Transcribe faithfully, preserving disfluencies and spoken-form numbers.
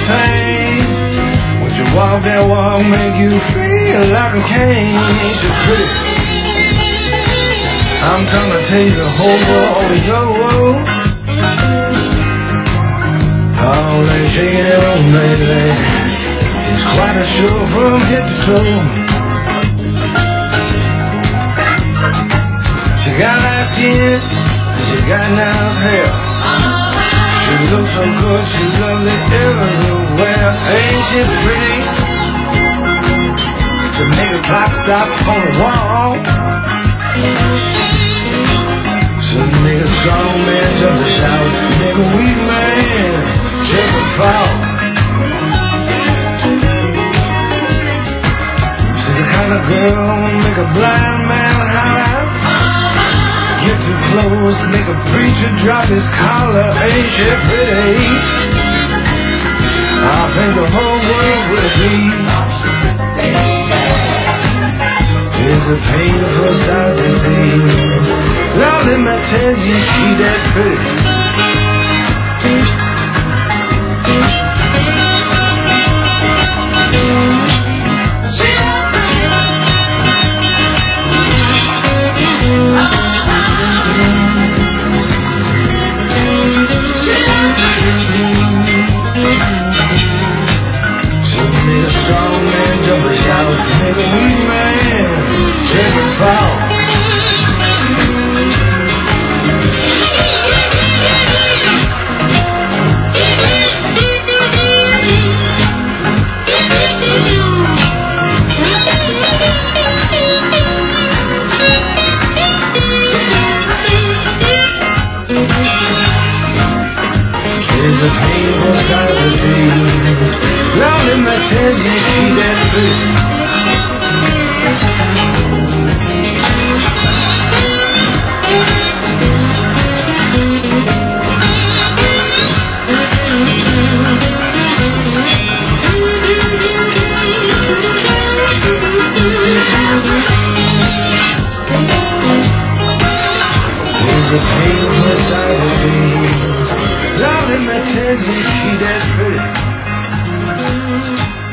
thing. When you walk that walk, make you feel like a king. Ain't she pretty? I'm trying to tell you the whole world is your world. All that shaking it on, baby, it's quite a show from head to toe. She got light skin, and she got nice hair. She looks so good, she's lovely everywhere. Ain't she pretty? To make a clock stop on the wall. So make a strong man jump and shout. Make a weak man trip and fall. She's the kind of girl make a blind man holler. Get too close, make a preacher drop his collar. Ain't she pretty? I think the whole world would agree. It's a painful sight to see. Lord, let me tell you, she that pretty. It's a painful sight to see. Lord, let me tell you, she that pretty. It's a painful sight to see. Lord, let me tell you, she that pretty.